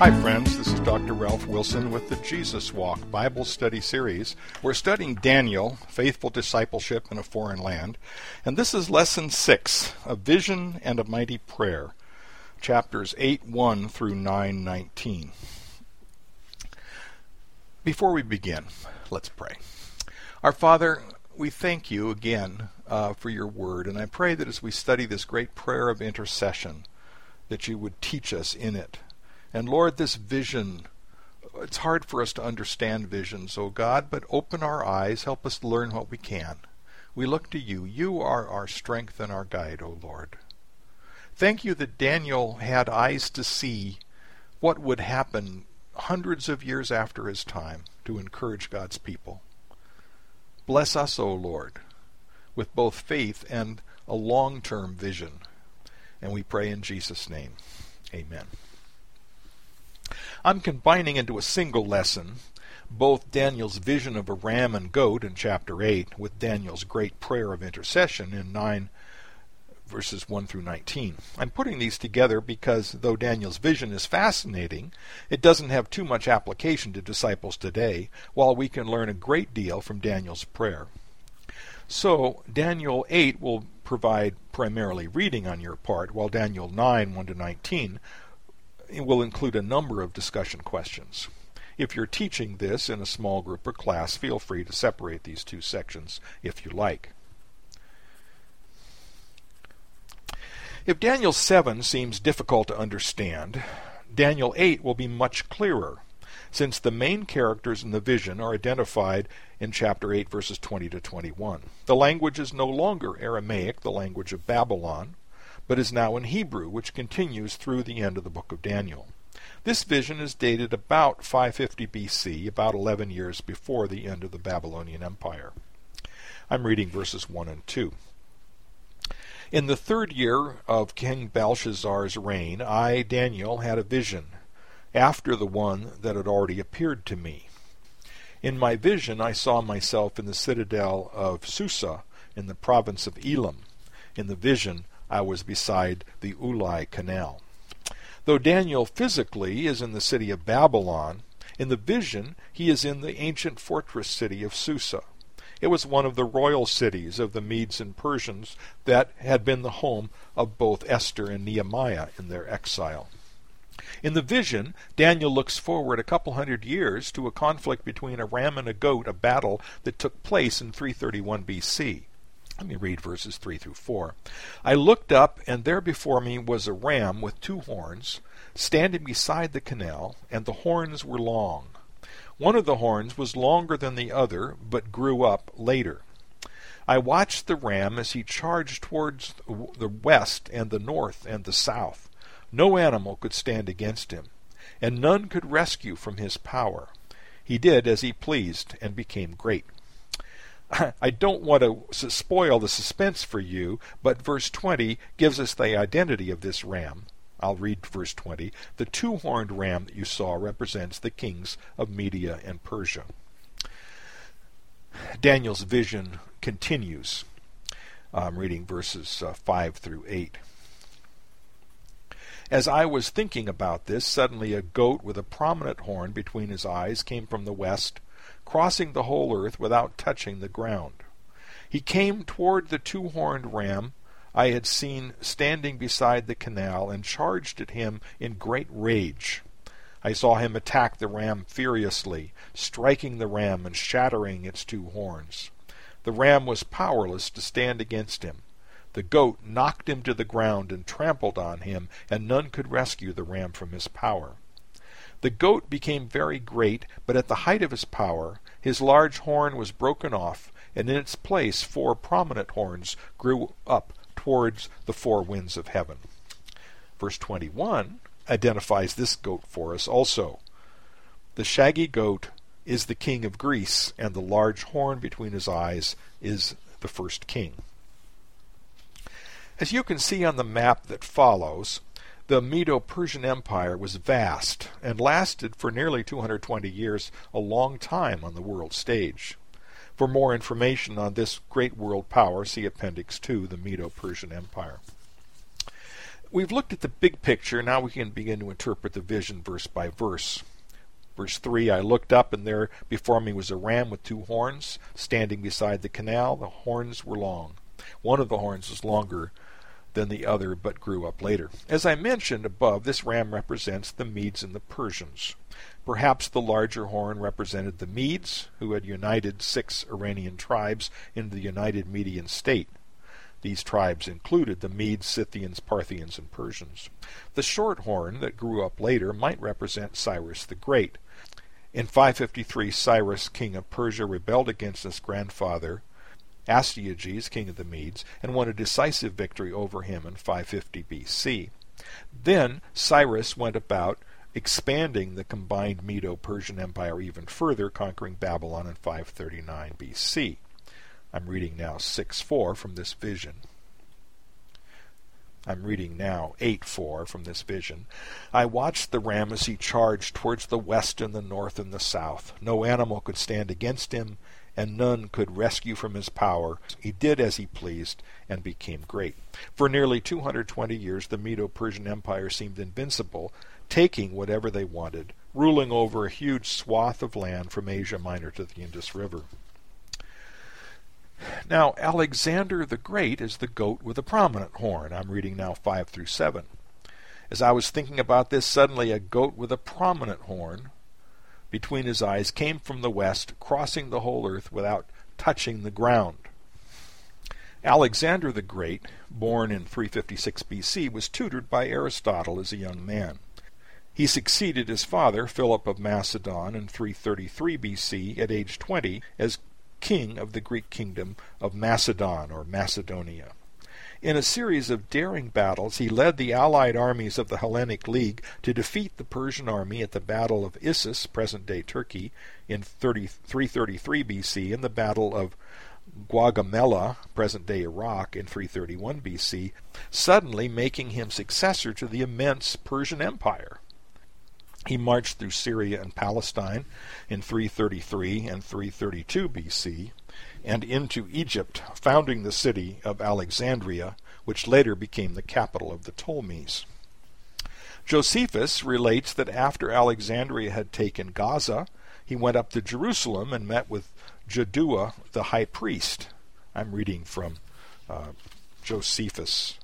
Hi friends, this is Dr. Ralph Wilson with the Jesus Walk Bible Study Series. We're studying Daniel, Faithful Discipleship in a Foreign Land, and this is Lesson 6, A Vision and a Mighty Prayer, chapters 8:1 through 9:19. Before we begin, let's pray. Our Father, we thank you again for your word, and I pray that as we study this great prayer of intercession, that you would teach us in it. And Lord, this vision, it's hard for us to understand visions, oh God, but open our eyes, help us learn what we can. We look to you. You are our strength and our guide, O Lord. Thank you that Daniel had eyes to see what would happen hundreds of years after his time to encourage God's people. Bless us, O Lord, with both faith and a long-term vision. And we pray in Jesus' name. Amen. I'm combining into a single lesson both Daniel's vision of a ram and goat in chapter 8 with Daniel's great prayer of intercession in 9 verses 1 through 19. I'm putting these together because though Daniel's vision is fascinating, it doesn't have too much application to disciples today, while we can learn a great deal from Daniel's prayer. So Daniel 8 will provide primarily reading on your part, while Daniel 9, 1 to 19 it will include a number of discussion questions. If you're teaching this in a small group or class, feel free to separate these two sections if you like. If Daniel 7 seems difficult to understand, Daniel 8 will be much clearer, since the main characters in the vision are identified in chapter 8, verses 20 to 21. The language is no longer Aramaic, the language of Babylon, but is now in Hebrew, which continues through the end of the book of Daniel. This vision is dated about 550 BC, about 11 years before the end of the Babylonian Empire. I'm reading verses 1 and 2. In the 3rd year of King Belshazzar's reign, I, Daniel, had a vision, after the one that had already appeared to me. In my vision I saw myself in the citadel of Susa, in the province of Elam. In the vision I was beside the Ulai Canal. Though Daniel physically is in the city of Babylon, in the vision he is in the ancient fortress city of Susa. It was one of the royal cities of the Medes and Persians that had been the home of both Esther and Nehemiah in their exile. In the vision, Daniel looks forward a couple hundred years to a conflict between a ram and a goat, a battle that took place in 331 BC. Let me read verses 3 through 4. I looked up, and there before me was a ram with 2 horns, standing beside the canal, and the horns were long. One of the horns was longer than the other, but grew up later. I watched the ram as he charged towards the west and the north and the south. No animal could stand against him, and none could rescue from his power. He did as he pleased and became great. I don't want to spoil the suspense for you, but verse 20 gives us the identity of this ram. I'll read verse 20. The 2-horned ram that you saw represents the kings of Media and Persia. Daniel's vision continues. I'm reading verses 5 through 8. As I was thinking about this, suddenly a goat with a prominent horn between his eyes came from the west, crossing the whole earth without touching the ground. He came toward the 2-horned ram I had seen standing beside the canal and charged at him in great rage. I saw him attack the ram furiously, striking the ram and shattering its 2 horns. The ram was powerless to stand against him. The goat knocked him to the ground and trampled on him, and none could rescue the ram from his power. The goat became very great, but at the height of his power, his large horn was broken off, and in its place 4 prominent horns grew up towards the 4 winds of heaven. Verse 21 identifies this goat for us also. The shaggy goat is the king of Greece, and the large horn between his eyes is the first king. As you can see on the map that follows, the Medo-Persian Empire was vast and lasted for nearly 220 years, a long time on the world stage. For more information on this great world power, see Appendix 2, the Medo-Persian Empire. We've looked at the big picture. Now we can begin to interpret the vision verse by verse. Verse 3, I looked up, and there before me was a ram with 2 horns, standing beside the canal. The horns were long. One of the horns was longer than the other, but grew up later. As I mentioned above, this ram represents the Medes and the Persians. Perhaps the larger horn represented the Medes, who had united 6 Iranian tribes into the united Median state. These tribes included the Medes, Scythians, Parthians, and Persians. The short horn that grew up later might represent Cyrus the Great. In 553, Cyrus, king of Persia, rebelled against his grandfather, Astyages, king of the Medes, and won a decisive victory over him in 550 BC. Then Cyrus went about expanding the combined Medo-Persian Empire even further, conquering Babylon in 539 BC. I'm reading now 6:4 from this vision. I'm reading now 8:4 from this vision. I watched the ram as he charged towards the west and the north and the south. No animal could stand against him, and none could rescue from his power. He did as he pleased and became great. For nearly 220 years the Medo-Persian Empire seemed invincible, taking whatever they wanted, ruling over a huge swath of land from Asia Minor to the Indus River. Now, Alexander the Great is the goat with a prominent horn. I'm reading now 5-7. As I was thinking about this, suddenly a goat with a prominent horn between his eyes came from the west, crossing the whole earth without touching the ground. Alexander the Great, born in 356 BC, was tutored by Aristotle as a young man. He succeeded his father, Philip of Macedon, in 333 BC at age 20 as king of the Greek kingdom of Macedon or Macedonia. In a series of daring battles, he led the allied armies of the Hellenic League to defeat the Persian army at the Battle of Issus, present-day Turkey, in 333 BC, and the Battle of Gaugamela, present-day Iraq, in 331 BC, suddenly making him successor to the immense Persian Empire. He marched through Syria and Palestine in 333 and 332 BC and into Egypt, founding the city of Alexandria, which later became the capital of the Ptolemies. Josephus relates that after Alexandria had taken Gaza, he went up to Jerusalem and met with Jaddua the high priest. I'm reading from Josephus.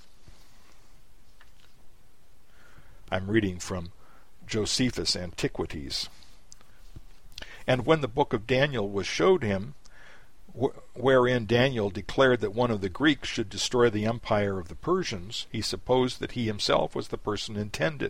I'm reading from Josephus' Antiquities. And when the book of Daniel was showed him, wherein Daniel declared that one of the Greeks should destroy the empire of the Persians, he supposed that he himself was the person intended.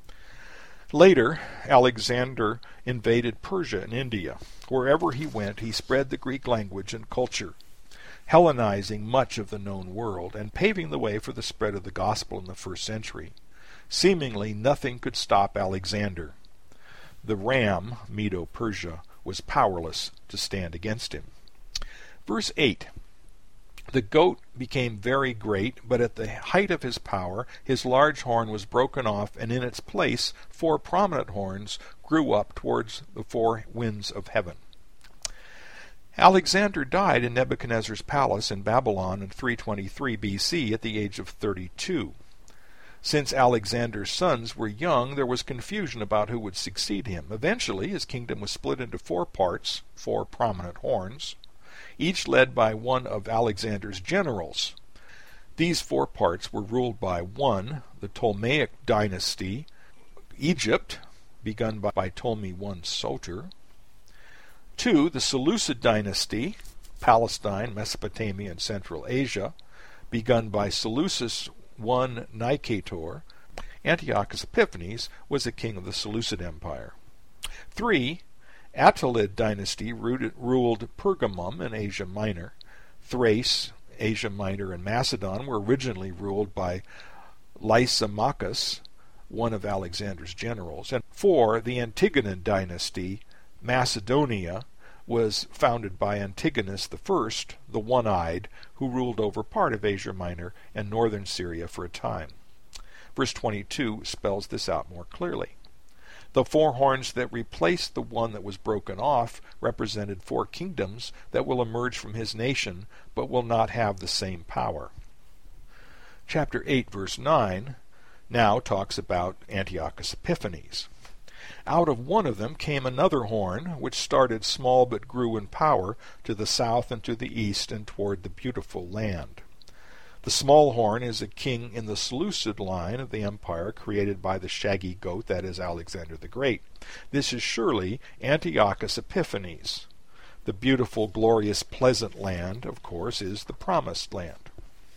Later, Alexander invaded Persia and India. Wherever he went, he spread the Greek language and culture, Hellenizing much of the known world and paving the way for the spread of the gospel in the 1st century. Seemingly nothing could stop Alexander. The ram, Medo-Persia, was powerless to stand against him. Verse 8. The goat became very great, but at the height of his power his large horn was broken off, and in its place 4 prominent horns grew up towards the 4 winds of heaven. Alexander died in Nebuchadnezzar's palace in Babylon in 323 BC at the age of 32. Since Alexander's sons were young, there was confusion about who would succeed him. Eventually, his kingdom was split into 4 parts, 4 prominent horns, each led by one of Alexander's generals. These 4 parts were ruled by 1, the Ptolemaic dynasty, Egypt, begun by Ptolemy I Soter; 2, the Seleucid dynasty, Palestine, Mesopotamia, and Central Asia, begun by Seleucus I Nicator. Antiochus Epiphanes was the king of the Seleucid Empire. 3, Attalid dynasty ruled Pergamum in Asia Minor. Thrace, Asia Minor, and Macedon were originally ruled by Lysimachus, one of Alexander's generals. And 4, the Antigonid dynasty, Macedonia, was founded by Antigonus I, the one-eyed, who ruled over part of Asia Minor and northern Syria for a time. Verse 22 spells this out more clearly. The 4 horns that replaced the one that was broken off represented 4 kingdoms that will emerge from his nation, but will not have the same power. Chapter 8, verse 9, now talks about Antiochus Epiphanes. Out of one of them came another horn, which started small but grew in power to the south and to the east and toward the beautiful land. The small horn is a king in the Seleucid line of the empire created by the shaggy goat, that is Alexander the Great. This is surely Antiochus Epiphanes. The beautiful, glorious, pleasant land, of course, is the Promised Land.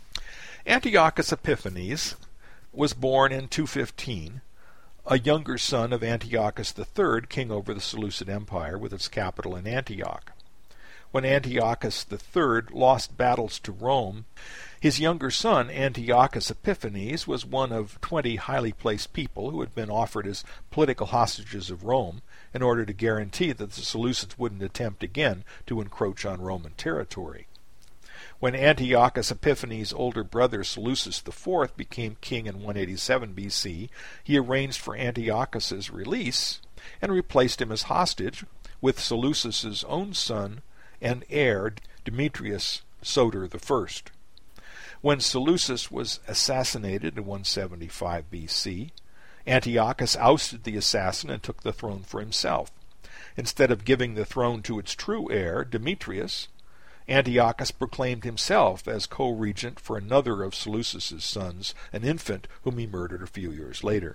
Antiochus Epiphanes was born in 215, a younger son of Antiochus III, king over the Seleucid Empire with its capital in Antioch. When Antiochus III lost battles to Rome, his younger son, Antiochus Epiphanes, was one of 20 highly placed people who had been offered as political hostages of Rome in order to guarantee that the Seleucids wouldn't attempt again to encroach on Roman territory. When Antiochus Epiphanes' older brother Seleucus IV became king in 187 BC, he arranged for Antiochus's release and replaced him as hostage with Seleucus's own son and heir, Demetrius Soter I. When Seleucus was assassinated in 175 BC, Antiochus ousted the assassin and took the throne for himself. Instead of giving the throne to its true heir, Demetrius, Antiochus proclaimed himself as co-regent for another of Seleucus's sons, an infant whom he murdered a few years later.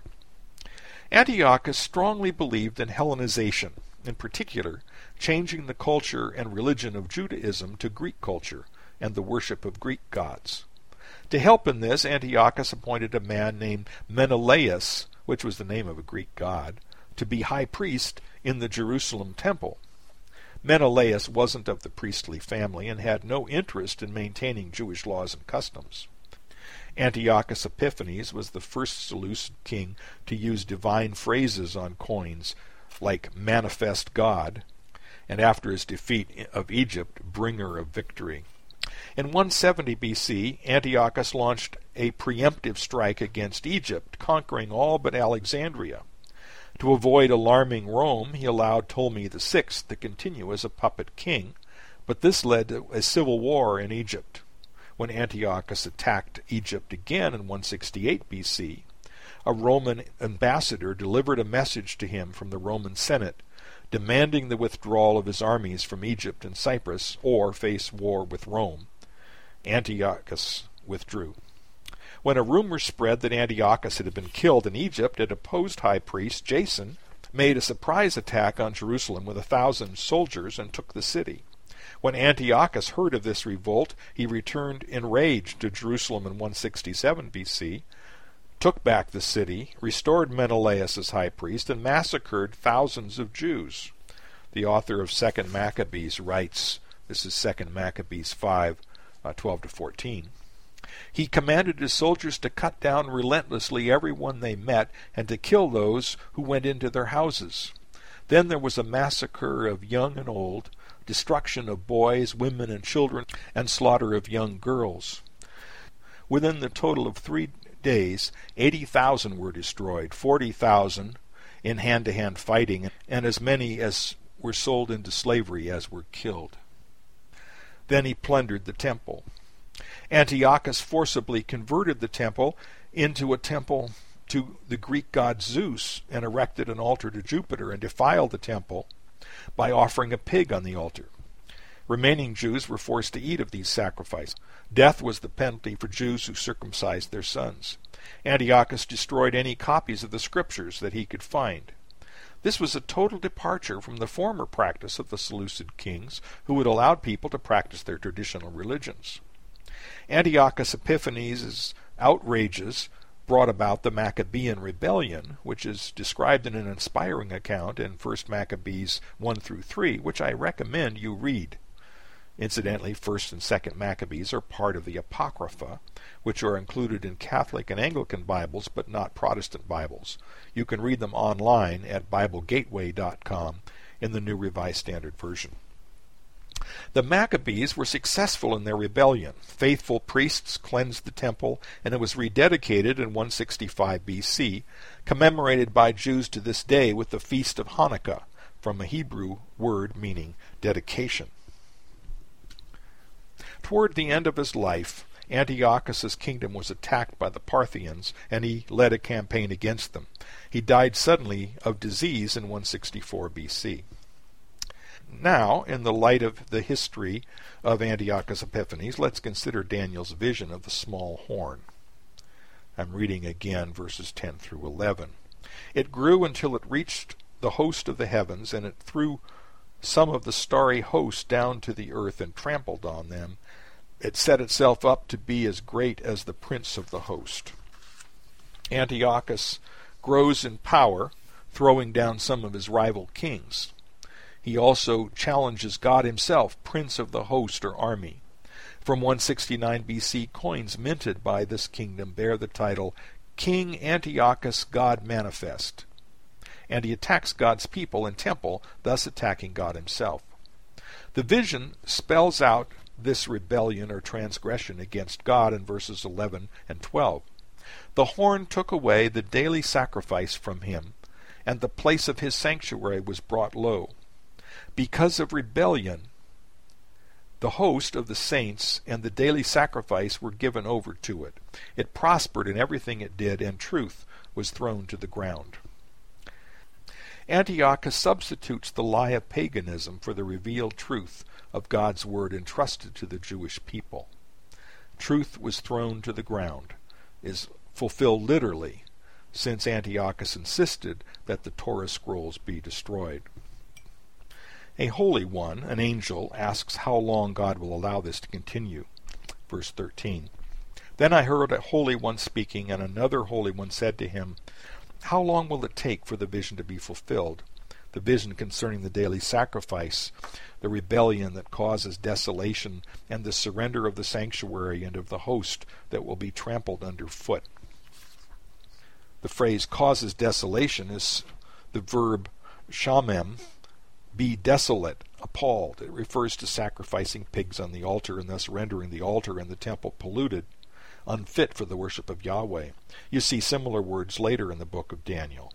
Antiochus strongly believed in Hellenization, in particular, changing the culture and religion of Judaism to Greek culture and the worship of Greek gods. To help in this, Antiochus appointed a man named Menelaus, which was the name of a Greek god, to be high priest in the Jerusalem temple. Menelaus wasn't of the priestly family and had no interest in maintaining Jewish laws and customs. Antiochus Epiphanes was the first Seleucid king to use divine phrases on coins like manifest God, and after his defeat of Egypt, bringer of victory. In 170 BC, Antiochus launched a preemptive strike against Egypt, conquering all but Alexandria. To avoid alarming Rome, he allowed Ptolemy VI to continue as a puppet king, but this led to a civil war in Egypt. When Antiochus attacked Egypt again in 168 BC, a Roman ambassador delivered a message to him from the Roman Senate, demanding the withdrawal of his armies from Egypt and Cyprus or face war with Rome. Antiochus withdrew. When a rumor spread that Antiochus had been killed in Egypt, a deposed high priest, Jason, made a surprise attack on Jerusalem with 1,000 soldiers and took the city. When Antiochus heard of this revolt, he returned enraged to Jerusalem in 167 BC, took back the city, restored Menelaus as high priest, and massacred thousands of Jews. The author of 2 Maccabees writes, this is 2 Maccabees 5, 12-14. He commanded his soldiers to cut down relentlessly everyone they met and to kill those who went into their houses. Then there was a massacre of young and old, destruction of boys, women, and children, and slaughter of young girls. Within the total of 3 days, 80,000 were destroyed, 40,000 in hand-to-hand fighting, and as many as were sold into slavery as were killed. Then he plundered the temple. Antiochus forcibly converted the temple into a temple to the Greek god Zeus and erected an altar to Jupiter and defiled the temple by offering a pig on the altar. Remaining Jews were forced to eat of these sacrifices. Death was the penalty for Jews who circumcised their sons. Antiochus destroyed any copies of the scriptures that he could find. This was a total departure from the former practice of the Seleucid kings, who had allowed people to practice their traditional religions. Antiochus Epiphanes' outrages brought about the Maccabean rebellion, which is described in an inspiring account in 1 Maccabees 1-3, which I recommend you read. Incidentally, 1st and 2nd Maccabees are part of the Apocrypha, which are included in Catholic and Anglican Bibles, but not Protestant Bibles. You can read them online at BibleGateway.com in the New Revised Standard Version. The Maccabees were successful in their rebellion. Faithful priests cleansed the temple, and it was rededicated in 165 BC, commemorated by Jews to this day with the Feast of Hanukkah, from a Hebrew word meaning dedication. Toward the end of his life, Antiochus's kingdom was attacked by the Parthians, and he led a campaign against them. He died suddenly of disease in 164 BC. Now, in the light of the history of Antiochus Epiphanes, let's consider Daniel's vision of the small horn. I'm reading again verses 10 through 11. It grew until it reached the host of the heavens, and it threw some of the starry host down to the earth and trampled on them. It set itself up to be as great as the prince of the host. Antiochus grows in power, throwing down some of his rival kings. He also challenges God himself, prince of the host or army. From 169 BC, coins minted by this kingdom bear the title King Antiochus God Manifest. And he attacks God's people and temple, thus attacking God himself. The vision spells out this rebellion or transgression against God in verses 11 and 12. The horn took away the daily sacrifice from him, and the place of his sanctuary was brought low. Because of rebellion, the host of the saints and the daily sacrifice were given over to it. It prospered in everything it did, and truth was thrown to the ground. Antiochus substitutes the lie of paganism for the revealed truth of God's word entrusted to the Jewish people. Truth was thrown to the ground is fulfilled literally, since Antiochus insisted that the Torah scrolls be destroyed. A holy one, an angel, asks how long God will allow this to continue. Verse 13. Then I heard a holy one speaking, and another holy one said to him, How long will it take for the vision to be fulfilled? The vision concerning the daily sacrifice, the rebellion that causes desolation, and the surrender of the sanctuary and of the host that will be trampled underfoot. The phrase causes desolation is the verb shamem, be desolate, appalled. It refers to sacrificing pigs on the altar and thus rendering the altar and the temple polluted, unfit for the worship of Yahweh. You see similar words later in the book of Daniel,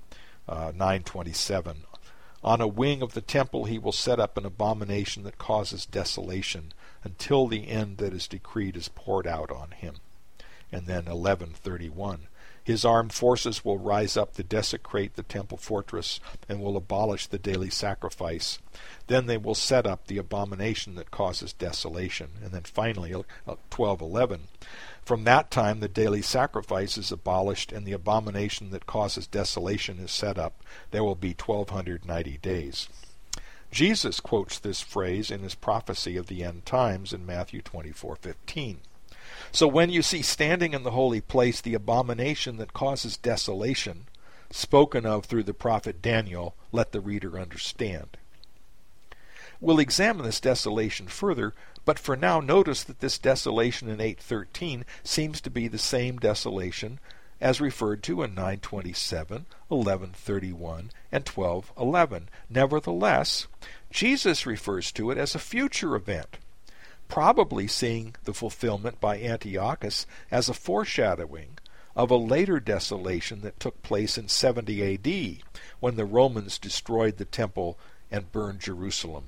9:27. On a wing of the temple he will set up an abomination that causes desolation until the end that is decreed is poured out on him. And then 11:31. His armed forces will rise up to desecrate the temple fortress and will abolish the daily sacrifice. Then they will set up the abomination that causes desolation. And then finally, 12:11. From that time the daily sacrifice is abolished and the abomination that causes desolation is set up. There will be 1290 days. Jesus quotes this phrase in his prophecy of the end times in Matthew 24:15. So when you see standing in the holy place the abomination that causes desolation, spoken of through the prophet Daniel, let the reader understand. We'll examine this desolation further, but for now notice that this desolation in 8:13 seems to be the same desolation as referred to in 9:27, 11:31, and 12:11. Nevertheless, Jesus refers to it as a future event, probably seeing the fulfillment by Antiochus as a foreshadowing of a later desolation that took place in 70 AD, when the Romans destroyed the temple and burned Jerusalem.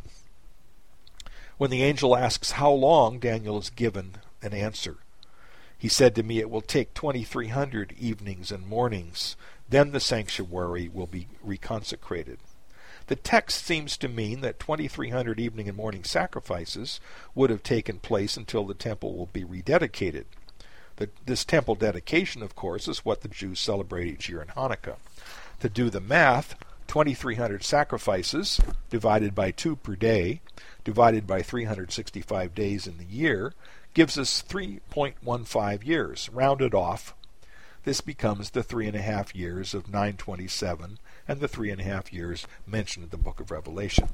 When the angel asks how long, Daniel is given an answer. He said to me, it will take 2,300 evenings and mornings. Then the sanctuary will be reconsecrated. The text seems to mean that 2,300 evening and morning sacrifices would have taken place until the temple will be rededicated. This temple dedication, of course, is what the Jews celebrate each year in Hanukkah. To do the math, 2,300 sacrifices divided by 2 per day, divided by 365 days in the year, gives us 3.15 years. Rounded off, this becomes the 3.5 years of 927 and the 3.5 years mentioned in the book of Revelation.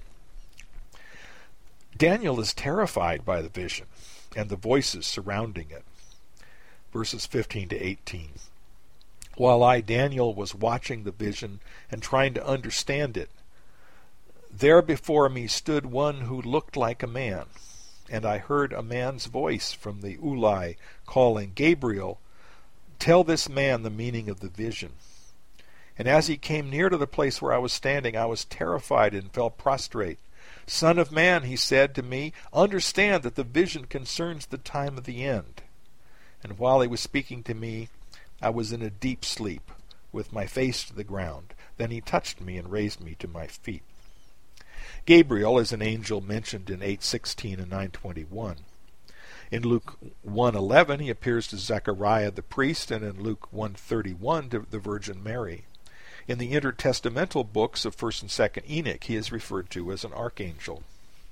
Daniel is terrified by the vision and the voices surrounding it. Verses 15 to 18. While I, Daniel, was watching the vision and trying to understand it, there before me stood one who looked like a man, and I heard a man's voice from the Ulai calling, Gabriel, tell this man the meaning of the vision. And as he came near to the place where I was standing, I was terrified and fell prostrate. Son of man, he said to me, understand that the vision concerns the time of the end. and while he was speaking to me, I was in a deep sleep, with my face to the ground. Then he touched me and raised me to my feet. Gabriel is an angel mentioned in 8:16 and 9:21. In Luke 1:11 he appears to Zechariah the priest, and in Luke 1:31 to the Virgin Mary. In the intertestamental books of 1st and 2nd Enoch he is referred to as an archangel.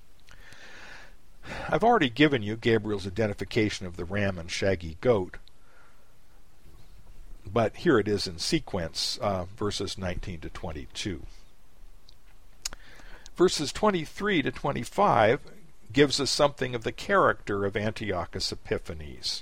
I've already given you Gabriel's identification of the ram and shaggy goat, but here it is in sequence, verses 19 to 22. Verses 23 to 25 gives us something of the character of Antiochus Epiphanes.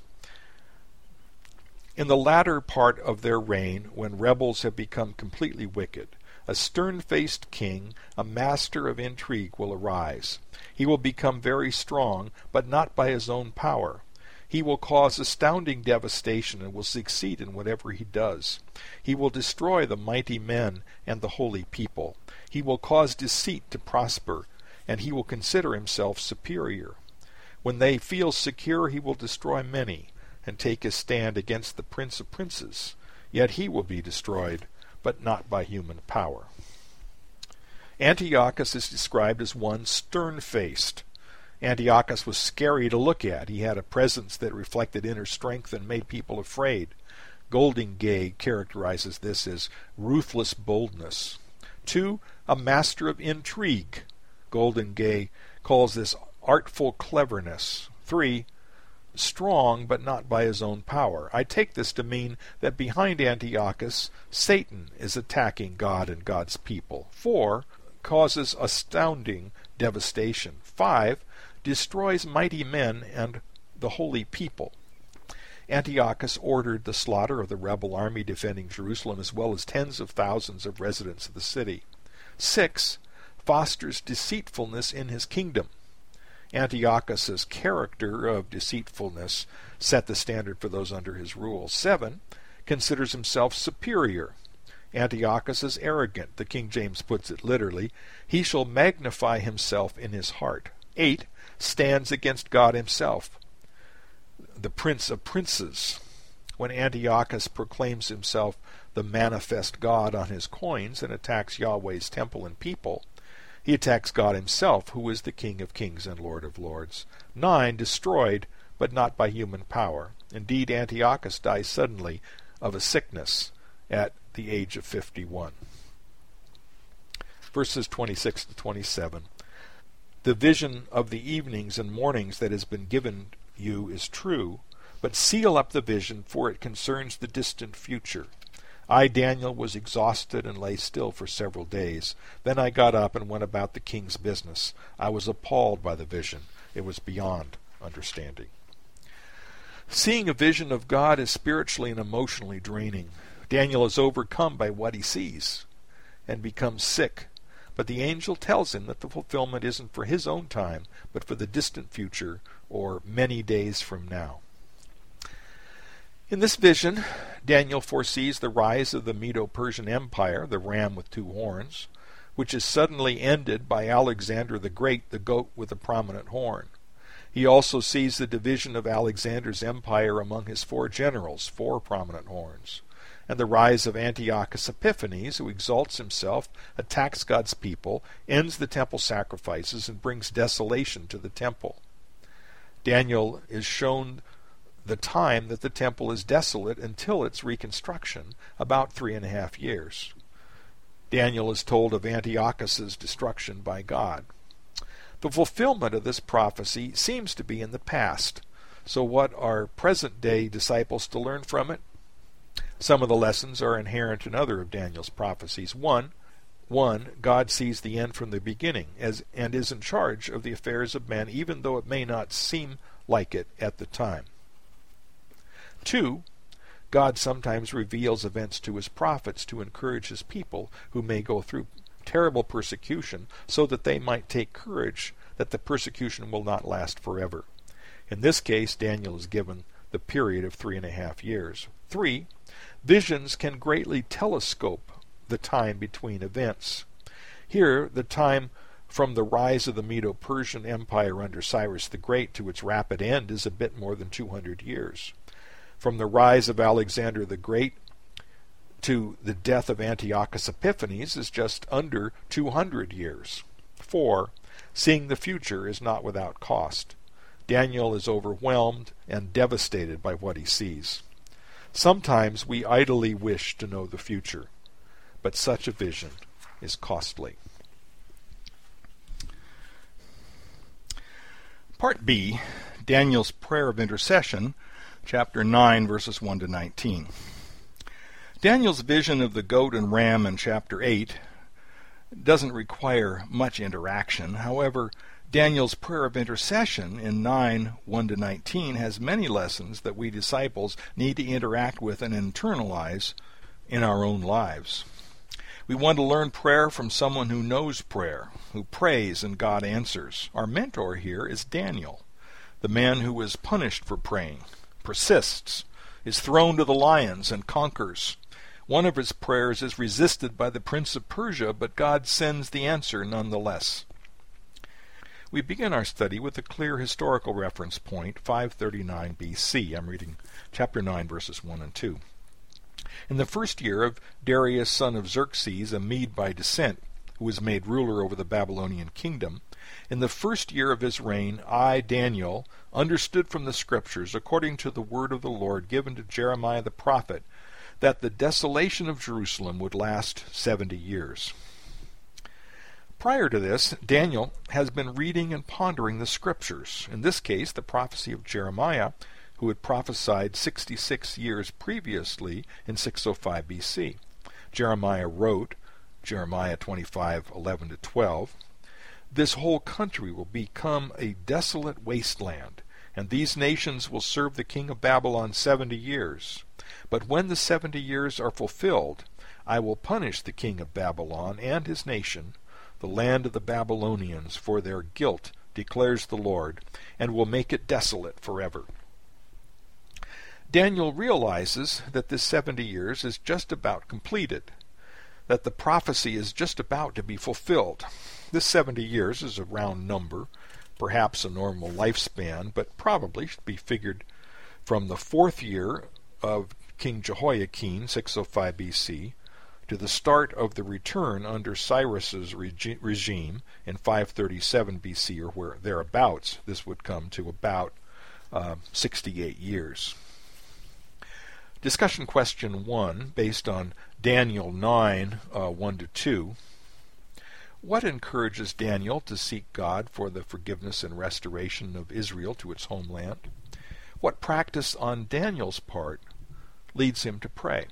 In the latter part of their reign, when rebels have become completely wicked, a stern-faced king, a master of intrigue, will arise. He will become very strong, but not by his own power. He will cause astounding devastation and will succeed in whatever he does. He will destroy the mighty men and the holy people. He will cause deceit to prosper, and he will consider himself superior. When they feel secure, he will destroy many, and take his stand against the Prince of Princes. Yet he will be destroyed, but not by human power. Antiochus is described as one stern-faced. Antiochus was scary to look at. He had a presence that reflected inner strength and made people afraid. Goldingay characterizes this as ruthless boldness. 2, a master of intrigue. Goldingay calls this artful cleverness. 3, strong, but not by his own power. I take this to mean that behind Antiochus, Satan is attacking God and God's people. 4, causes astounding devastation. 5, destroys mighty men and the holy people. Antiochus ordered the slaughter of the rebel army defending Jerusalem, as well as tens of thousands of residents of the city. 6, fosters deceitfulness in his kingdom. Antiochus's character of deceitfulness set the standard for those under his rule. 7, considers himself superior. Antiochus is arrogant. The King James puts it literally, he shall magnify himself in his heart. 8, stands against God himself, the Prince of Princes. When Antiochus proclaims himself the manifest God on his coins and attacks Yahweh's temple and people, he attacks God himself, who is the King of kings and Lord of lords. 9, destroyed, but not by human power. Indeed, Antiochus dies suddenly of a sickness at the age of 51. Verses 26 to 27. The vision of the evenings and mornings that has been given you is true, but seal up the vision, for it concerns the distant future. I, Daniel, was exhausted and lay still for several days. Then I got up and went about the king's business. I was appalled by the vision. It was beyond understanding. Seeing a vision of God is spiritually and emotionally draining. Daniel is overcome by what he sees and becomes sick. But the angel tells him that the fulfillment isn't for his own time, but for the distant future, or many days from now. In this vision, Daniel foresees the rise of the Medo-Persian Empire, the ram with 2 horns, which is suddenly ended by Alexander the Great, the goat with a prominent horn. He also sees the division of Alexander's empire among his 4 generals, 4 prominent horns, and the rise of Antiochus Epiphanes, who exalts himself, attacks God's people, ends the temple sacrifices, and brings desolation to the temple. Daniel is shown the time that the temple is desolate until its reconstruction, about 3.5 years. Daniel is told of Antiochus's destruction by God. The fulfillment of this prophecy seems to be in the past. So what are present-day disciples to learn from it? Some of the lessons are inherent in other of Daniel's prophecies. 1, God sees the end from the beginning and is in charge of the affairs of men, even though it may not seem like it at the time. 2, God sometimes reveals events to his prophets to encourage his people who may go through terrible persecution, so that they might take courage that the persecution will not last forever. In this case, Daniel is given the period of 3.5 years. 3, visions can greatly telescope the time between events. Here, the time from the rise of the Medo-Persian Empire under Cyrus the Great to its rapid end is a bit more than 200 years. From the rise of Alexander the Great to the death of Antiochus Epiphanes is just under 200 years. 4. Seeing the future is not without cost. Daniel is overwhelmed and devastated by what he sees. Sometimes we idly wish to know the future, but such a vision is costly. Part B, Daniel's Prayer of Intercession, chapter 9, verses 1 to 19. Daniel's vision of the goat and ram in chapter 8 doesn't require much interaction. However, Daniel's prayer of intercession in 9, 1 to 19 has many lessons that we disciples need to interact with and internalize in our own lives. We want to learn prayer from someone who knows prayer, who prays and God answers. Our mentor here is Daniel, the man who was punished for praying, persists, is thrown to the lions and conquers. One of his prayers is resisted by the prince of Persia, but God sends the answer nonetheless. We begin our study with a clear historical reference point, 539 BC. I'm reading chapter 9, verses 1 and 2. In the first year of Darius, son of Xerxes, a Mede by descent, who was made ruler over the Babylonian kingdom, in the first year of his reign, I, Daniel, understood from the Scriptures, according to the word of the Lord given to Jeremiah the prophet, that the desolation of Jerusalem would last 70 years. Prior to this, Daniel has been reading and pondering the Scriptures, in this case the prophecy of Jeremiah, who had prophesied 66 years previously in 605 BC. Jeremiah wrote, Jeremiah 25:11-12, "This whole country will become a desolate wasteland, and these nations will serve the king of Babylon 70 years. But when the 70 years are fulfilled, I will punish the king of Babylon and his nation, the land of the Babylonians, for their guilt, declares the Lord, and will make it desolate forever." Daniel realizes that this 70 years is just about completed, that the prophecy is just about to be fulfilled. This 70 years is a round number, perhaps a normal lifespan, but probably should be figured from the 4th year of King Jehoiakim, 605 BC, to the start of the return under Cyrus's regime in 537 BC, or where thereabouts. This would come to about 68 years. Discussion question 1, based on Daniel 9, 1-2. What encourages Daniel to seek God for the forgiveness and restoration of Israel to its homeland? What practice on Daniel's part leads him to pray?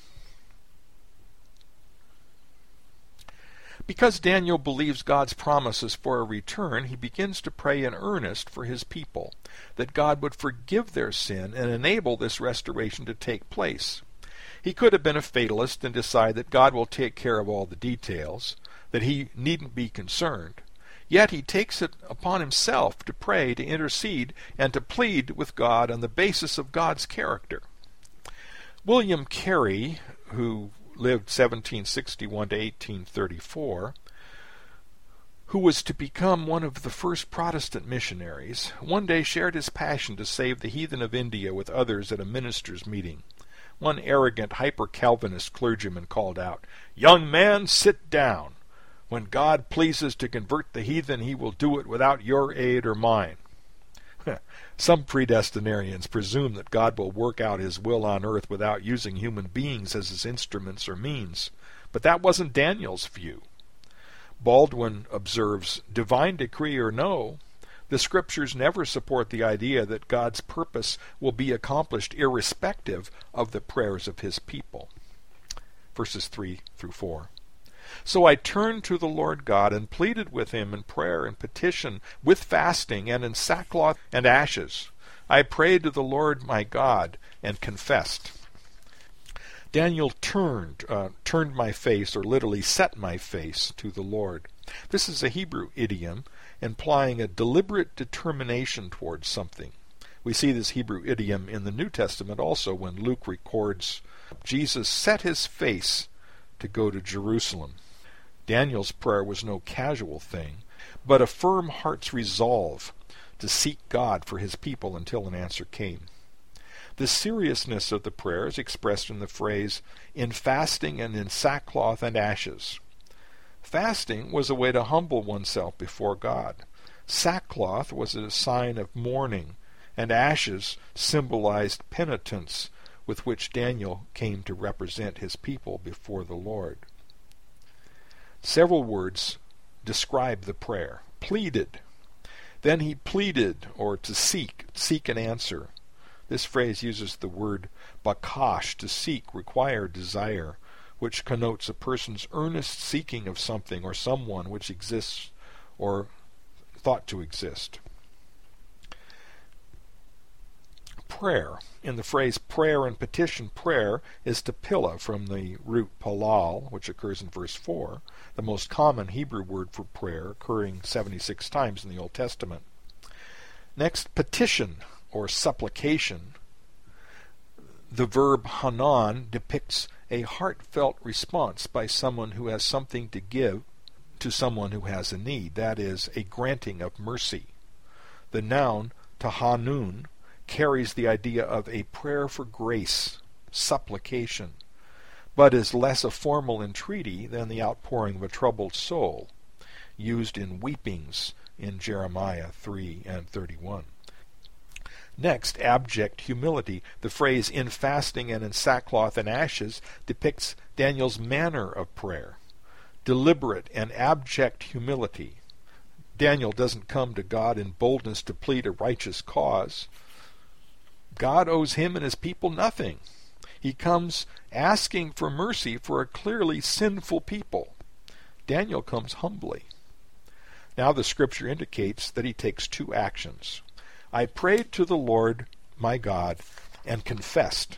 Because Daniel believes God's promises for a return, he begins to pray in earnest for his people, that God would forgive their sin and enable this restoration to take place. He could have been a fatalist and decide that God will take care of all the details, that he needn't be concerned. Yet he takes it upon himself to pray, to intercede, and to plead with God on the basis of God's character. William Carey, who lived 1761 to 1834, who was to become one of the first Protestant missionaries, one day shared his passion to save the heathen of India with others at a ministers' meeting. One arrogant, hyper-Calvinist clergyman called out, "Young man, sit down. When God pleases to convert the heathen, he will do it without your aid or mine." Some predestinarians presume that God will work out his will on earth without using human beings as his instruments or means, but that wasn't Daniel's view. Baldwin observes, "Divine decree or no, the Scriptures never support the idea that God's purpose will be accomplished irrespective of the prayers of his people." Verses 3-4. "So I turned to the Lord God and pleaded with him in prayer and petition, with fasting and in sackcloth and ashes. I prayed to the Lord my God and confessed." Daniel turned my face, or literally set my face, to the Lord. This is a Hebrew idiom implying a deliberate determination towards something. We see this Hebrew idiom in the New Testament also when Luke records Jesus set his face to go to Jerusalem. Daniel's prayer was no casual thing, but a firm heart's resolve to seek God for his people until an answer came. The seriousness of the prayer is expressed in the phrase, "in fasting and in sackcloth and ashes." Fasting was a way to humble oneself before God. Sackcloth was a sign of mourning, and ashes symbolized penitence, with which Daniel came to represent his people before the Lord. Several words describe the prayer. Pleaded. Then he pleaded, or to seek an answer. This phrase uses the word bakash, to seek, require, desire, which connotes a person's earnest seeking of something or someone which exists or thought to exist. Prayer. In the phrase prayer and petition, prayer is tefillah from the root palal, which occurs in verse 4, the most common Hebrew word for prayer, occurring 76 times in the Old Testament. Next, petition or supplication. The verb hanan depicts a heartfelt response by someone who has something to give to someone who has a need, that is, a granting of mercy. The noun tahanun carries the idea of a prayer for grace, supplication, but is less a formal entreaty than the outpouring of a troubled soul, used in weepings in Jeremiah 3 and 31. Next, abject humility. The phrase "in fasting and in sackcloth and ashes" depicts Daniel's manner of prayer. Deliberate and abject humility. Daniel doesn't come to God in boldness to plead a righteous cause. God owes him and his people nothing. He comes asking for mercy for a clearly sinful people. Daniel comes humbly. Now the scripture indicates that he takes two actions. I prayed to the Lord my God and confessed.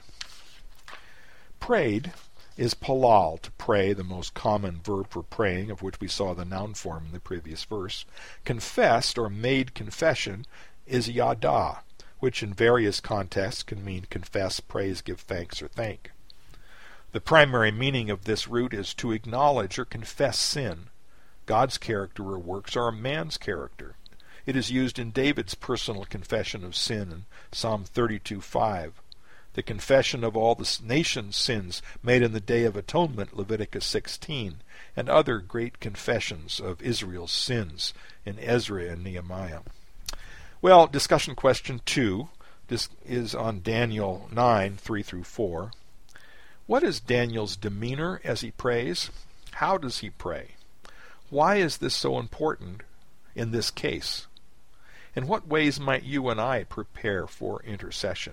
Prayed is palal, to pray, the most common verb for praying, of which we saw the noun form in the previous verse. Confessed, or made confession, is yada, which in various contexts can mean confess, praise, give thanks, or thank. The primary meaning of this root is to acknowledge or confess sin. God's character or works are a man's character. It is used in David's personal confession of sin in Psalm 32:5. The confession of all the nation's sins made in the Day of Atonement, Leviticus 16, and other great confessions of Israel's sins in Ezra and Nehemiah. Well, discussion question 2. This is on Daniel 9, 3 through 4. What is Daniel's demeanor as he prays? How does he pray? Why is this so important in this case? In what ways might you and I prepare for intercession?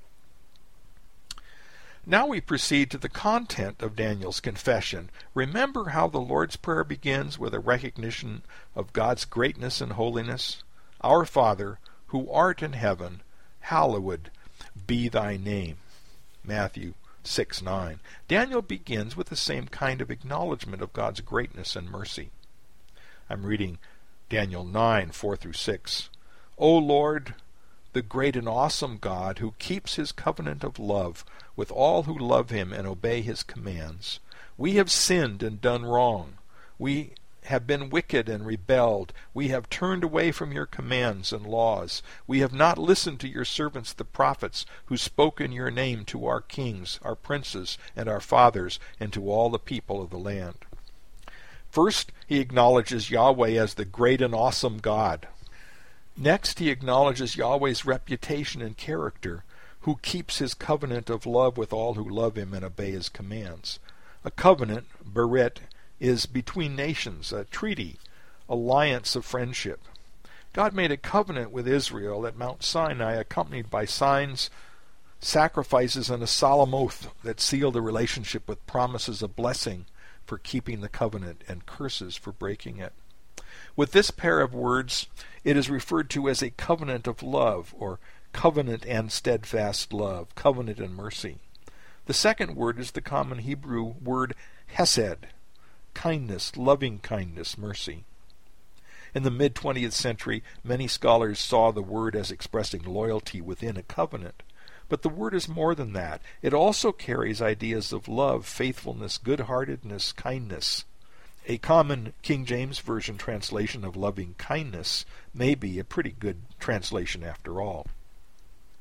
Now we proceed to the content of Daniel's confession. Remember how the Lord's Prayer begins with a recognition of God's greatness and holiness? Our Father, who art in heaven, hallowed be thy name. Matthew 6:9. Daniel begins with the same kind of acknowledgement of God's greatness and mercy. I'm reading Daniel 9, 4 through 6. O Lord, the great and awesome God, who keeps his covenant of love with all who love him and obey his commands, we have sinned and done wrong. We have been wicked and rebelled. We have turned away from your commands and laws. We have not listened to your servants the prophets, who spoke in your name to our kings, our princes, and our fathers, and to all the people of the land. First, he acknowledges Yahweh as the great and awesome God. Next, he acknowledges Yahweh's reputation and character, who keeps his covenant of love with all who love him and obey his commands. A covenant, beret, is between nations, a treaty, alliance of friendship. God made a covenant with Israel at Mount Sinai, accompanied by signs, sacrifices, and a solemn oath that sealed the relationship with promises of blessing for keeping the covenant and curses for breaking it. With this pair of words, it is referred to as a covenant of love, or covenant and steadfast love, covenant and mercy. The second word is the common Hebrew word hesed, kindness, loving kindness, mercy. In the mid-20th century, many scholars saw the word as expressing loyalty within a covenant. But the word is more than that. It also carries ideas of love, faithfulness, good-heartedness, kindness. A common King James Version translation of loving kindness may be a pretty good translation after all.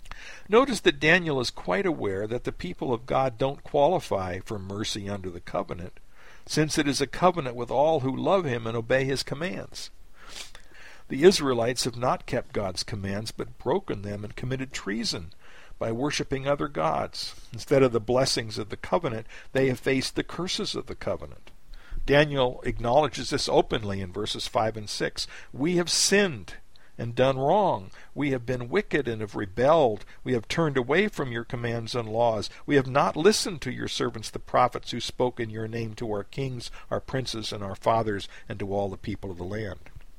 Notice that Daniel is quite aware that the people of God don't qualify for mercy under the covenant, since it is a covenant with all who love him and obey his commands. The Israelites have not kept God's commands, but broken them and committed treason by worshiping other gods. Instead of the blessings of the covenant, they have faced the curses of the covenant. Daniel acknowledges this openly in verses 5 and 6. We have sinned and done wrong. We have been wicked and have rebelled. We have turned away from your commands and laws. We have not listened to your servants the prophets who spoke in your name to our kings, our princes, and our fathers, and to all the people of the land.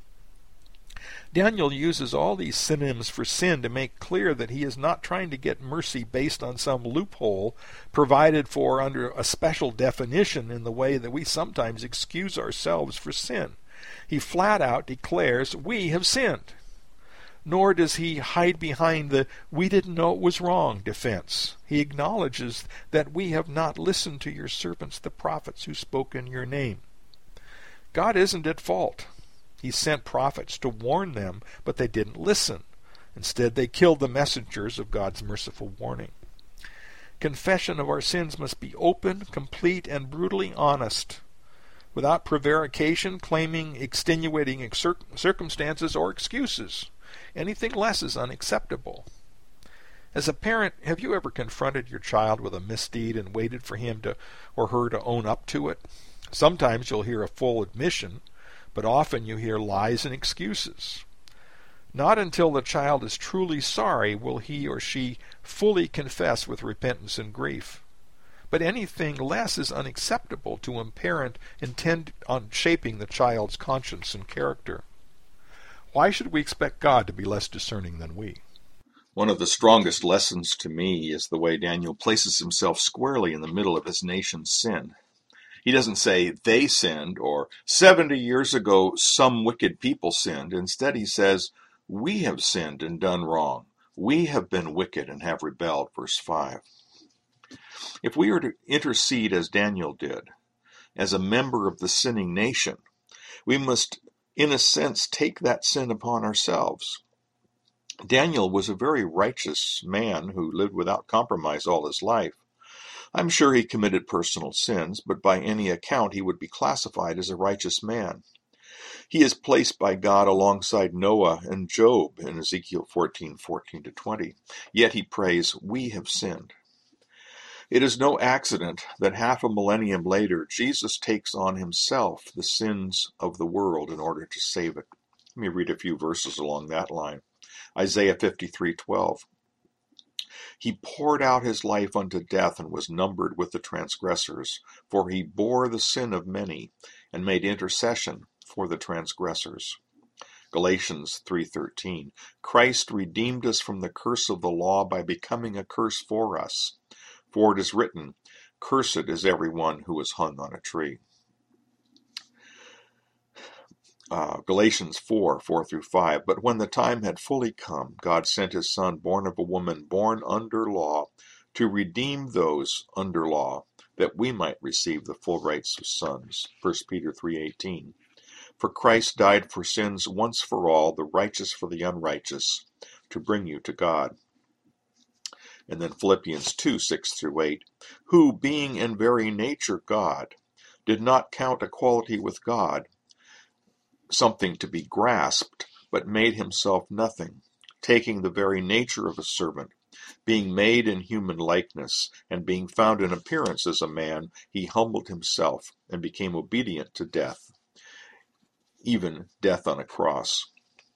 Daniel uses all these synonyms for sin to make clear that he is not trying to get mercy based on some loophole provided for under a special definition in the way that we sometimes excuse ourselves for sin. He flat out declares, we have sinned. Nor does he hide behind the we didn't know it was wrong defense. He acknowledges that we have not listened to your servants the prophets who spoke in your name. God isn't at fault. He sent prophets to warn them, but they didn't listen. Instead, they killed the messengers of God's merciful warning. Confession of our sins must be open, complete, and brutally honest, without prevarication, claiming extenuating circumstances or excuses. Anything less is unacceptable. As a parent, have you ever confronted your child with a misdeed and waited for him or her to own up to it? Sometimes you'll hear a full admission, but often you hear lies and excuses. Not until the child is truly sorry will he or she fully confess with repentance and grief. But anything less is unacceptable to a parent intent on shaping the child's conscience and character. Why should we expect God to be less discerning than we? One of the strongest lessons to me is the way Daniel places himself squarely in the middle of his nation's sin. He doesn't say they sinned or 70 years ago some wicked people sinned. Instead he says, we have sinned and done wrong. We have been wicked and have rebelled, verse 5. If we are to intercede as Daniel did, as a member of the sinning nation, we must, in a sense, take that sin upon ourselves. Daniel was a very righteous man who lived without compromise all his life. I'm sure he committed personal sins, but by any account he would be classified as a righteous man. He is placed by God alongside Noah and Job in Ezekiel 14:14-20. Yet he prays, we have sinned. It is no accident that half a millennium later, Jesus takes on himself the sins of the world in order to save it. Let me read a few verses along that line. Isaiah 53:12. He poured out his life unto death and was numbered with the transgressors, for he bore the sin of many and made intercession for the transgressors. Galatians 3:13. Christ redeemed us from the curse of the law by becoming a curse for us. For it is written, cursed is everyone who is hung on a tree. Galatians 4:4-5. But when the time had fully come, God sent his Son, born of a woman, born under law, to redeem those under law, that we might receive the full rights of sons. 1 Peter 3:18. For Christ died for sins once for all, the righteous for the unrighteous, to bring you to God. And then Philippians 2:6-8. Who, being in very nature God, did not count equality with God something to be grasped, but made himself nothing, taking the very nature of a servant, being made in human likeness, and being found in appearance as a man, he humbled himself and became obedient to death, even death on a cross.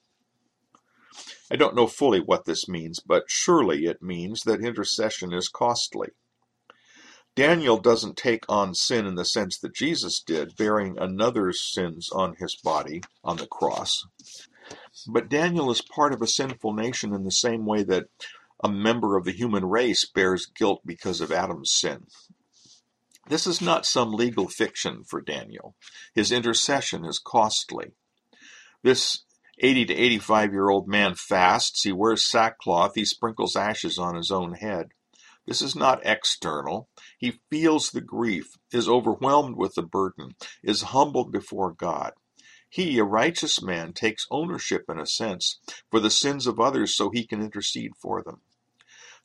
I don't know fully what this means, but surely it means that intercession is costly. Daniel doesn't take on sin in the sense that Jesus did, bearing another's sins on his body on the cross. But Daniel is part of a sinful nation in the same way that a member of the human race bears guilt because of Adam's sin. This is not some legal fiction for Daniel. His intercession is costly. This 80 to 85-year-old man fasts, he wears sackcloth, he sprinkles ashes on his own head. This is not external. He feels the grief, is overwhelmed with the burden, is humbled before God. He, a righteous man, takes ownership, in a sense, for the sins of others so he can intercede for them.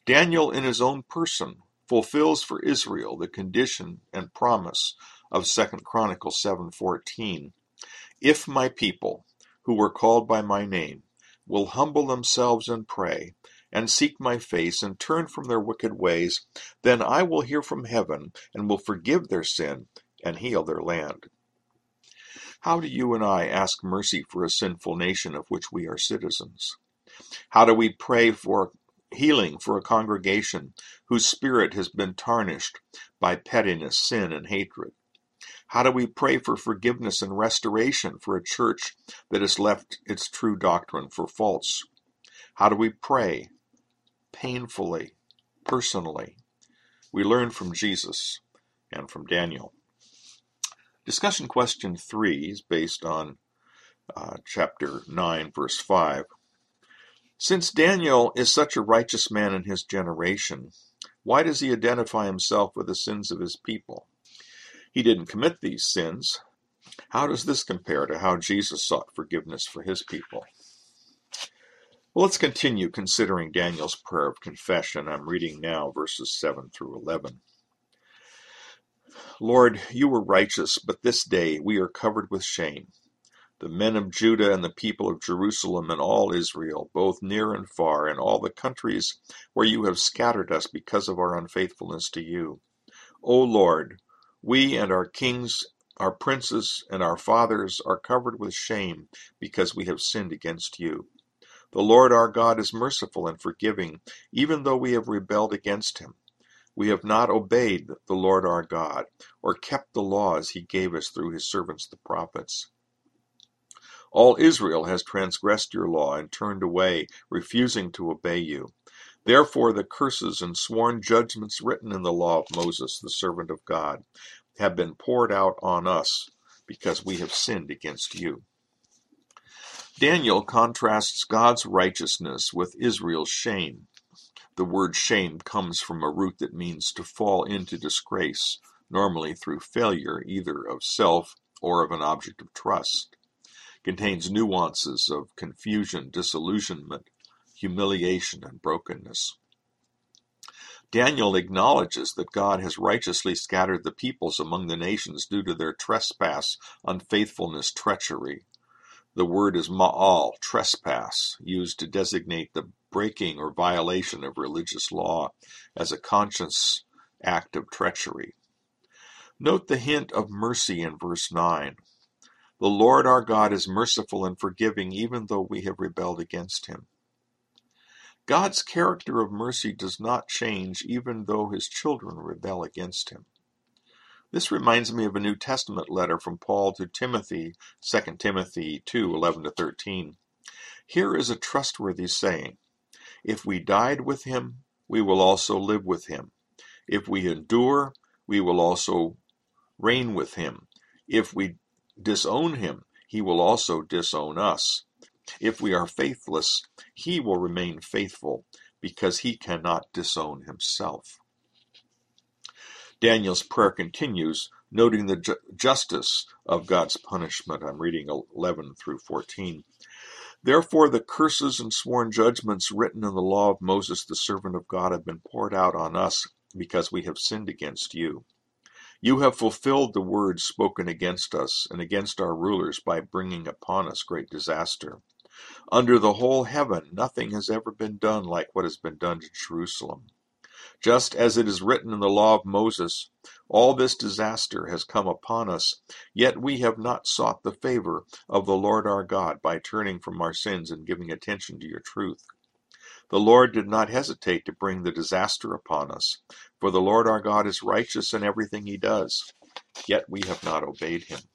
Daniel, in his own person, fulfills for Israel the condition and promise of 2 Chronicles 7:14. If my people, who were called by my name, will humble themselves and pray, and seek my face, and turn from their wicked ways, then I will hear from heaven, and will forgive their sin, and heal their land. How do you and I ask mercy for a sinful nation of which we are citizens? How do we pray for healing for a congregation whose spirit has been tarnished by pettiness, sin, and hatred? How do we pray for forgiveness and restoration for a church that has left its true doctrine for false? How do we pray? Painfully, personally. We learn from Jesus and from Daniel. Discussion question 3 is based on chapter 9, verse 5. Since Daniel is such a righteous man in his generation, why does he identify himself with the sins of his people? He didn't commit these sins. How does this compare to how Jesus sought forgiveness for his people? Well, let's continue considering Daniel's prayer of confession. I'm reading now verses 7 through 11. Lord, you were righteous, but this day we are covered with shame. The men of Judah and the people of Jerusalem and all Israel, both near and far, and all the countries where you have scattered us because of our unfaithfulness to you. O Lord, we and our kings, our princes, and our fathers are covered with shame because we have sinned against you. The Lord our God is merciful and forgiving, even though we have rebelled against him. We have not obeyed the Lord our God, or kept the laws he gave us through his servants the prophets. All Israel has transgressed your law and turned away, refusing to obey you. Therefore the curses and sworn judgments written in the law of Moses, the servant of God, have been poured out on us, because we have sinned against you. Daniel contrasts God's righteousness with Israel's shame. The word shame comes from a root that means to fall into disgrace, normally through failure either of self or of an object of trust. It contains nuances of confusion, disillusionment, humiliation, and brokenness. Daniel acknowledges that God has righteously scattered the peoples among the nations due to their trespass, unfaithfulness, treachery. The word is ma'al, trespass, used to designate the breaking or violation of religious law as a conscious act of treachery. Note the hint of mercy in verse 9. The Lord our God is merciful and forgiving, even though we have rebelled against him. God's character of mercy does not change even though his children rebel against him. This reminds me of a New Testament letter from Paul to Timothy, 2 Timothy 2:11-13. Here is a trustworthy saying, if we died with him, we will also live with him. If we endure, we will also reign with him. If we disown him, he will also disown us. If we are faithless, he will remain faithful, because he cannot disown himself. Daniel's prayer continues, noting the justice of God's punishment. I'm reading 11 through 14. Therefore the curses and sworn judgments written in the law of Moses, the servant of God, have been poured out on us because we have sinned against you. You have fulfilled the words spoken against us and against our rulers by bringing upon us great disaster. Under the whole heaven, nothing has ever been done like what has been done to Jerusalem. Just as it is written in the law of Moses, all this disaster has come upon us, yet we have not sought the favor of the Lord our God by turning from our sins and giving attention to your truth. The Lord did not hesitate to bring the disaster upon us, for the Lord our God is righteous in everything he does, yet we have not obeyed him.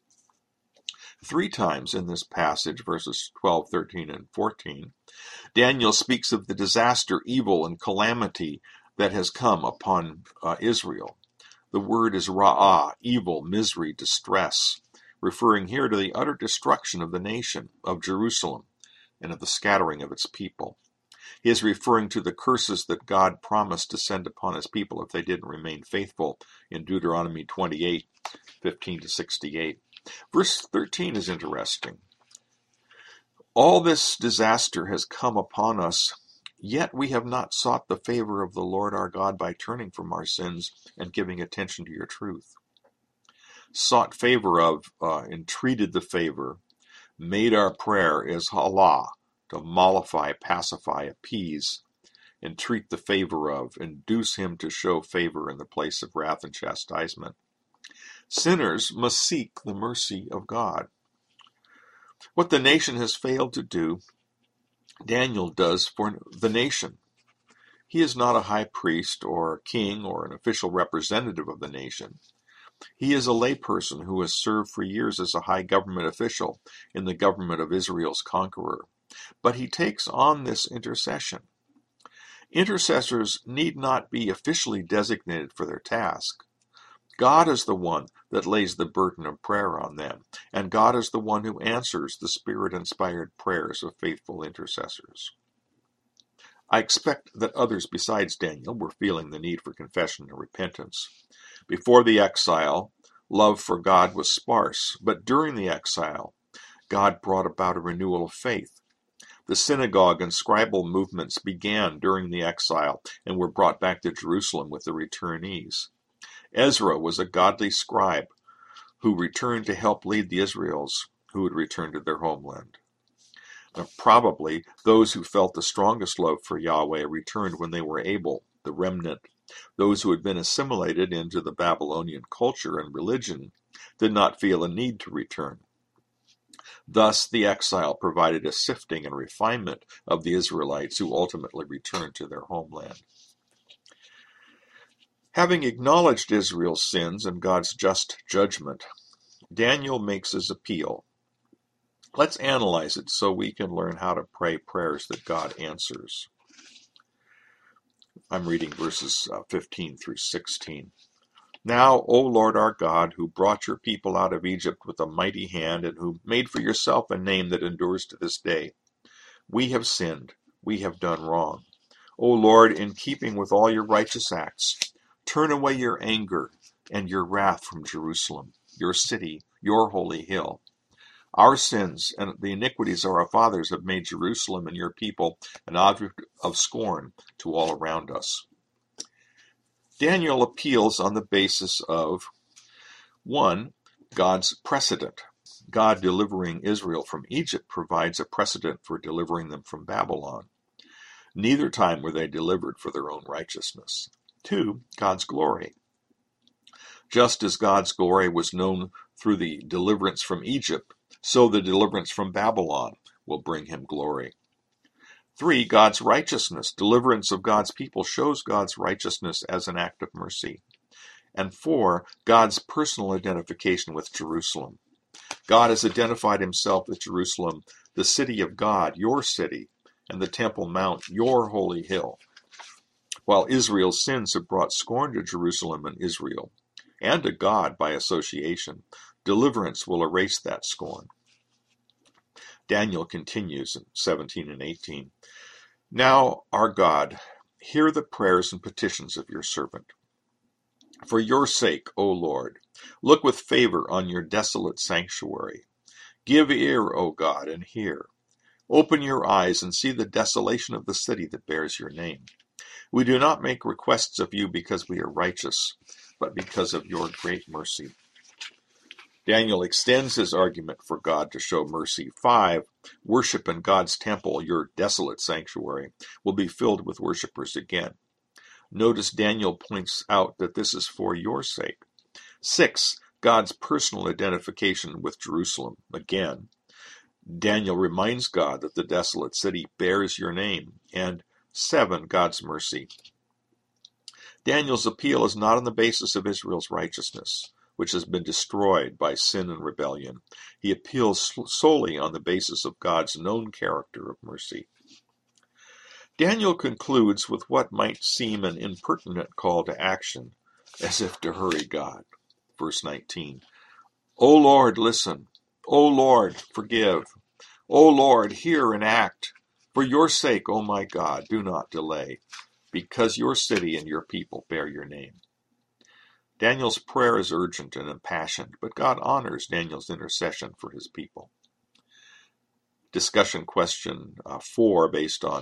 3 times in this passage, verses 12, 13, and 14, Daniel speaks of the disaster, evil, and calamity that has come upon Israel. The word is ra'ah, evil, misery, distress, referring here to the utter destruction of the nation of Jerusalem and of the scattering of its people. He is referring to the curses that God promised to send upon his people if they didn't remain faithful in Deuteronomy 28, 15-68. Verse 13 is interesting. All this disaster has come upon us, Yet we have not sought the favor of the Lord our God by turning from our sins and giving attention to your truth. Sought favor of, entreated the favor, made our prayer is halah, to mollify, pacify, appease, entreat the favor of, induce him to show favor in the place of wrath and chastisement. Sinners must seek the mercy of God. What the nation has failed to do, Daniel does for the nation. He is not a high priest or a king or an official representative of the nation. He is a layperson who has served for years as a high government official in the government of Israel's conqueror. But he takes on this intercession. Intercessors need not be officially designated for their task. God is the one that lays the burden of prayer on them, and God is the one who answers the Spirit-inspired prayers of faithful intercessors. I expect that others besides Daniel were feeling the need for confession and repentance. Before the exile, love for God was sparse, but during the exile, God brought about a renewal of faith. The synagogue and scribal movements began during the exile and were brought back to Jerusalem with the returnees. Ezra was a godly scribe who returned to help lead the Israels who had returned to their homeland. Probably those who felt the strongest love for Yahweh returned when they were able, the remnant. Those who had been assimilated into the Babylonian culture and religion did not feel a need to return. Thus, the exile provided a sifting and refinement of the Israelites who ultimately returned to their homeland. Having acknowledged Israel's sins and God's just judgment, Daniel makes his appeal. Let's analyze it so we can learn how to pray prayers that God answers. I'm reading verses 15 through 16. Now, O Lord our God, who brought your people out of Egypt with a mighty hand and who made for yourself a name that endures to this day, we have sinned, we have done wrong. O Lord, in keeping with all your righteous acts, turn away your anger and your wrath from Jerusalem, your city, your holy hill. Our sins and the iniquities of our fathers have made Jerusalem and your people an object of scorn to all around us. Daniel appeals on the basis of 1. God's precedent. God delivering Israel from Egypt provides a precedent for delivering them from Babylon. Neither time were they delivered for their own righteousness. 2. God's glory. Just as God's glory was known through the deliverance from Egypt, so the deliverance from Babylon will bring him glory. 3. God's righteousness. Deliverance of God's people shows God's righteousness as an act of mercy. And 4. God's personal identification with Jerusalem. God has identified himself with Jerusalem, the city of God, your city, and the Temple Mount, your holy hill. While Israel's sins have brought scorn to Jerusalem and Israel, and to God by association, deliverance will erase that scorn. Daniel continues in 17 and 18. Now, our God, hear the prayers and petitions of your servant. For your sake, O Lord, look with favor on your desolate sanctuary. Give ear, O God, and hear. Open your eyes and see the desolation of the city that bears your name. We do not make requests of you because we are righteous, but because of your great mercy. Daniel extends his argument for God to show mercy. 5. Worship in God's temple, your desolate sanctuary, will be filled with worshipers again. Notice Daniel points out that this is for your sake. 6. God's personal identification with Jerusalem. Again, Daniel reminds God that the desolate city bears your name. And 7. God's mercy. Daniel's appeal is not on the basis of Israel's righteousness, which has been destroyed by sin and rebellion. He appeals solely on the basis of God's known character of mercy. Daniel concludes with what might seem an impertinent call to action, as if to hurry God. Verse 19. O Lord, listen. O Lord, forgive. O Lord, hear and act. For your sake, O my God, do not delay, because your city and your people bear your name. Daniel's prayer is urgent and impassioned, but God honors Daniel's intercession for his people. Discussion question 4, based on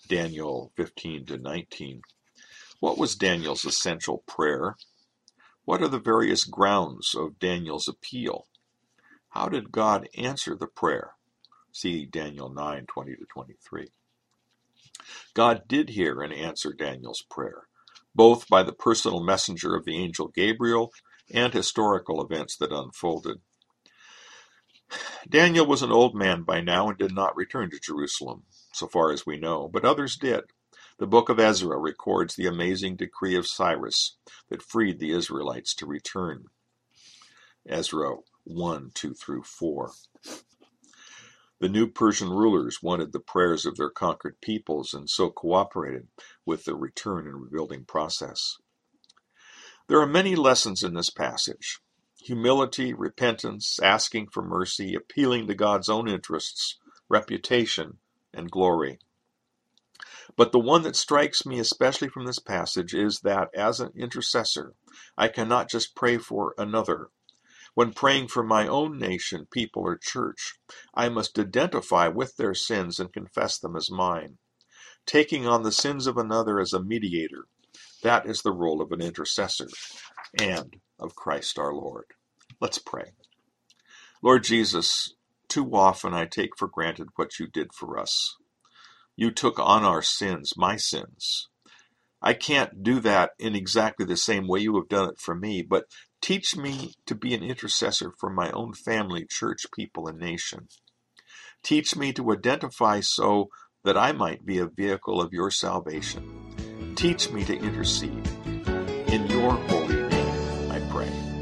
Daniel 15-19. What was Daniel's essential prayer? What are the various grounds of Daniel's appeal? How did God answer the prayer? See Daniel 9:20-23. God did hear and answer Daniel's prayer, both by the personal messenger of the angel Gabriel and historical events that unfolded. Daniel was an old man by now and did not return to Jerusalem, so far as we know, but others did. The book of Ezra records the amazing decree of Cyrus that freed the Israelites to return. Ezra 1:2-4. The new Persian rulers wanted the prayers of their conquered peoples and so cooperated with the return and rebuilding process. There are many lessons in this passage. Humility, repentance, asking for mercy, appealing to God's own interests, reputation, and glory. But the one that strikes me especially from this passage is that as an intercessor, I cannot just pray for another. When praying for my own nation, people, or church, I must identify with their sins and confess them as mine. Taking on the sins of another as a mediator, that is the role of an intercessor and of Christ our Lord. Let's pray. Lord Jesus, too often I take for granted what you did for us. You took on our sins, my sins. I can't do that in exactly the same way you have done it for me, but teach me to be an intercessor for my own family, church, people, and nation. Teach me to identify so that I might be a vehicle of your salvation. Teach me to intercede. In your holy name, I pray.